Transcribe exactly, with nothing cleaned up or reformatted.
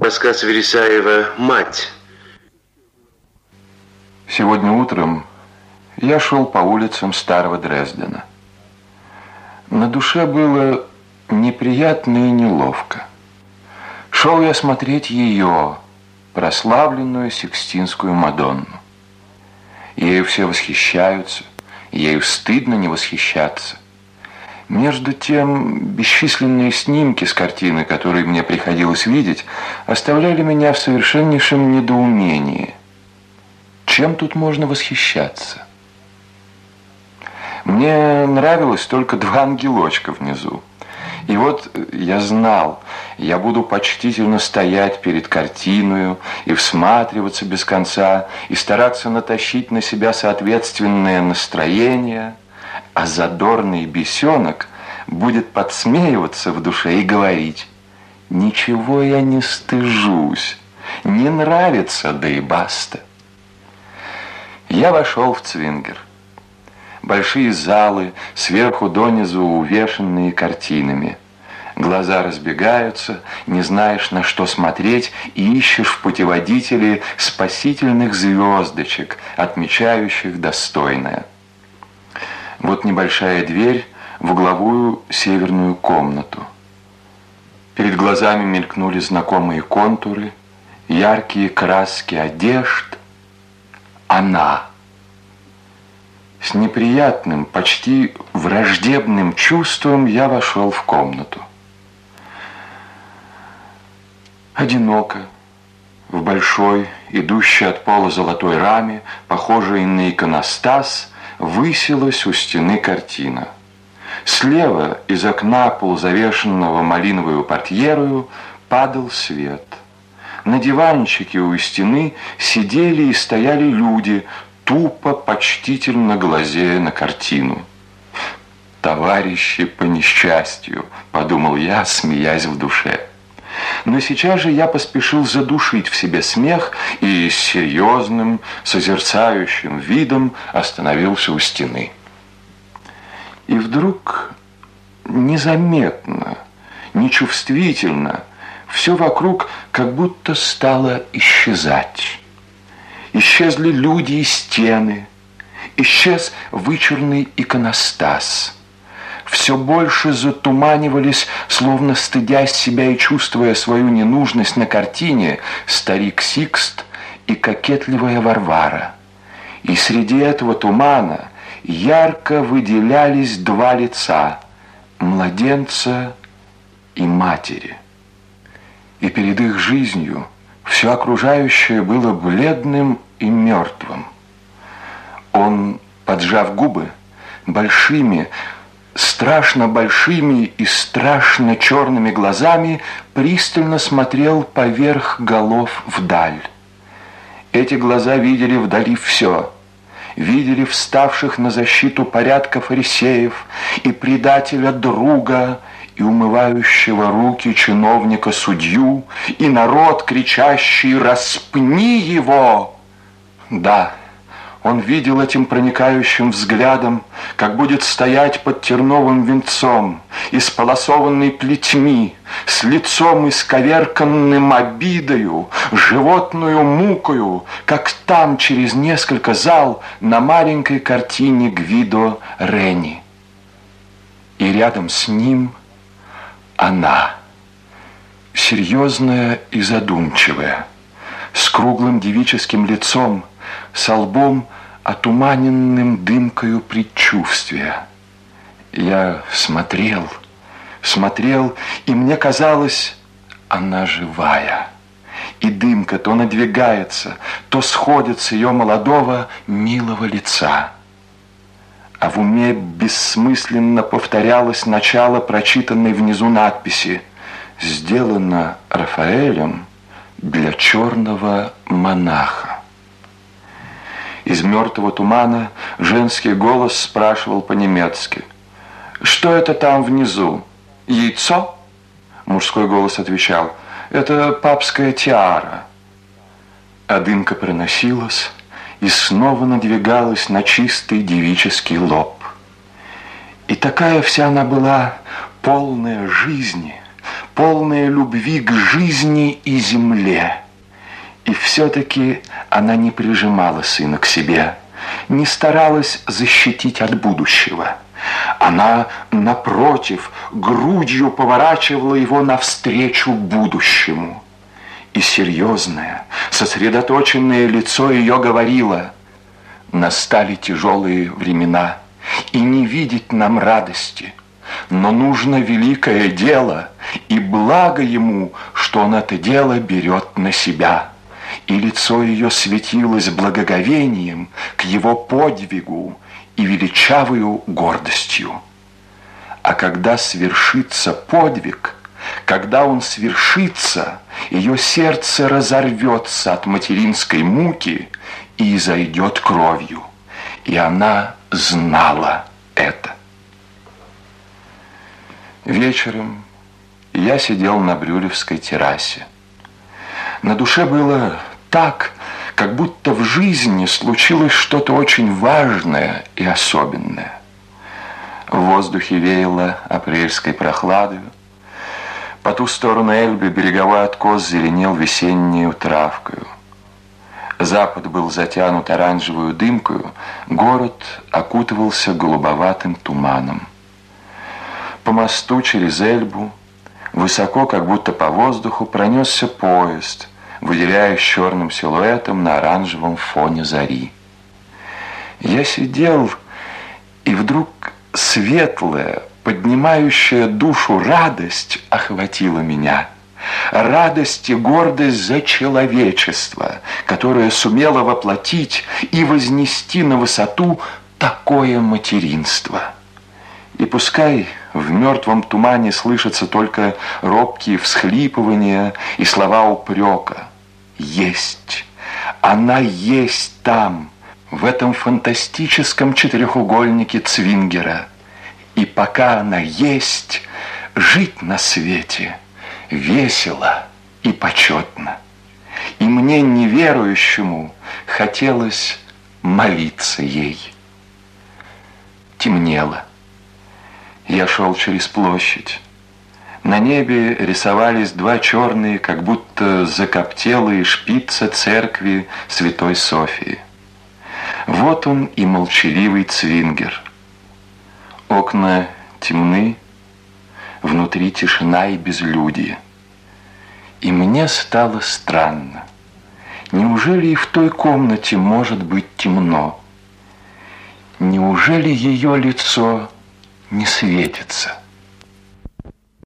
Рассказ Вересаева «Мать». Сегодня утром я шел по улицам старого Дрездена. На душе было неприятно и неловко. Шел я смотреть ее, прославленную Сикстинскую Мадонну. Ею все восхищаются, ею стыдно не восхищаться. Между тем, бесчисленные снимки с картины, которые мне приходилось видеть, оставляли меня в совершеннейшем недоумении. Чем тут можно восхищаться? Мне нравилось только два ангелочка внизу. И вот я знал, я буду почтительно стоять перед картиною и всматриваться без конца, и стараться натащить на себя соответственное настроение, а задорный бесенок будет подсмеиваться в душе и говорить: «Ничего я не стыжусь, не нравится, да и баста». Я вошел в Цвингер. Большие залы, сверху донизу увешанные картинами. Глаза разбегаются, не знаешь, на что смотреть, и ищешь в путеводителе спасительных звездочек, отмечающих достойное. Вот небольшая дверь в угловую северную комнату. Перед глазами мелькнули знакомые контуры, яркие краски одежд. Она. С неприятным, почти враждебным чувством я вошел в комнату. Одиноко, в большой, идущей от пола золотой раме, похожей на иконостас, высилась у стены картина. Слева из окна, полузавешенного малиновую портьерою, падал свет. На диванчике у стены сидели и стояли люди, тупо, почтительно глазея на картину. «Товарищи по несчастью», — подумал я, смеясь в душе. Но сейчас же я поспешил задушить в себе смех и с серьезным, созерцающим видом остановился у стены. И вдруг незаметно, нечувствительно все вокруг как будто стало исчезать. Исчезли люди и стены, исчез вычурный иконостас. Все больше затуманивались, словно стыдясь себя и чувствуя свою ненужность на картине, старик Сикст и кокетливая Варвара. И среди этого тумана ярко выделялись два лица – младенца и матери. И перед их жизнью все окружающее было бледным и мертвым. Он, поджав губы, большими, страшно большими и страшно черными глазами пристально смотрел поверх голов вдаль. Эти глаза видели вдали все. Видели вставших на защиту порядка фарисеев и предателя друга, и умывающего руки чиновника-судью, и народ, кричащий: «Распни его!» Да, он видел этим проникающим взглядом, как будет стоять под терновым венцом, исполосованный плетьми, с лицом исковерканным обидою, животную мукою, как там через несколько зал на маленькой картине Гвидо Рени. И рядом с ним она, серьезная и задумчивая, с круглым девическим лицом, со лбом, отуманенным дымкою предчувствия. Я смотрел, смотрел, и мне казалось, она живая. И дымка то надвигается, то сходит с ее молодого, милого лица. А в уме бессмысленно повторялось начало прочитанной внизу надписи: «Сделано Рафаэлем для черного монаха». Из мертвого тумана женский голос спрашивал по-немецки: «Что это там внизу? Яйцо?» Мужской голос отвечал: «Это папская тиара». А дымка проносилась и снова надвигалась на чистый девический лоб. И такая вся она была полная жизни, полная любви к жизни и земле. И все-таки она не прижимала сына к себе, не старалась защитить от будущего. Она, напротив, грудью поворачивала его навстречу будущему. И серьезное, сосредоточенное лицо ее говорило: настали тяжелые времена, и не видеть нам радости, но нужно великое дело, и благо ему, что он это дело берет на себя. И лицо ее светилось благоговением к его подвигу и величавою гордостью. А когда свершится подвиг, когда он свершится, ее сердце разорвется от материнской муки и изойдет кровью. И она знала это. Вечером я сидел на Брюлевской террасе. На душе было так, как будто в жизни случилось что-то очень важное и особенное. В воздухе веяло апрельской прохладою. По ту сторону Эльбы береговой откос зеленел весеннею травкою. Запад был затянут оранжевую дымкою, город окутывался голубоватым туманом. По мосту через Эльбу высоко, как будто по воздуху, пронесся поезд, выделяясь черным силуэтом на оранжевом фоне зари. Я сидел, и вдруг светлая, поднимающая душу радость охватила меня. Радость и гордость за человечество, которое сумело воплотить и вознести на высоту такое материнство. И пускай в мертвом тумане слышатся только робкие всхлипывания и слова упрека. Есть, она есть там, в этом фантастическом четырехугольнике Цвингера. И пока она есть, жить на свете весело и почетно. И мне, неверующему, хотелось молиться ей. Темнело. Я шел через площадь. На небе рисовались два черные, как будто закоптелые шпицы церкви Святой Софии. Вот он и молчаливый Цвингер. Окна темны, внутри тишина и безлюдье. И мне стало странно. Неужели и в той комнате может быть темно? Неужели ее лицо не светится?